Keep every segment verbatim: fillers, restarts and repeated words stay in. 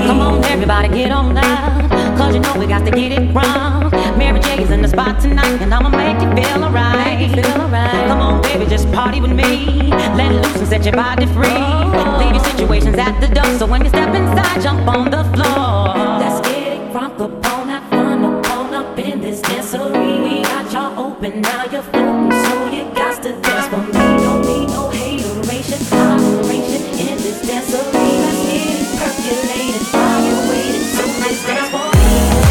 Come on, everybody, get on loud, cause you know we got to get it wrong. Mary J is in the spot tonight, and I'ma make you feel alright. Feel alright. Come on, baby, just party with me. Let loose and set your body free. Leave your situations at the door, so when you step inside, jump on the floor. Let's get it crunk up on that fun up on up in this dancery. We got y'all open, now you're floating, so you got to dance for me. Don't need no hateration, holleration in this dancery. Let's get it percolated while you're waiting, so let's dance for me.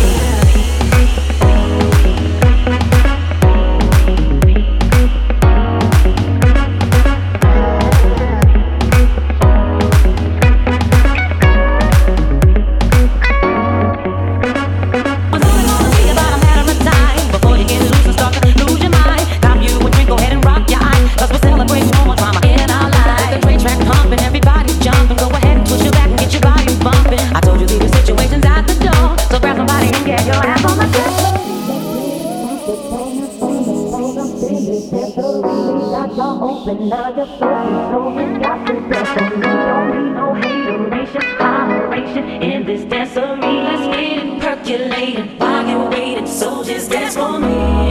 Open, now you're floating, so you got to dance for me. Don't need no hateration, holleration in this dancery. Let's get it percolating while you're waiting, so just dance for me.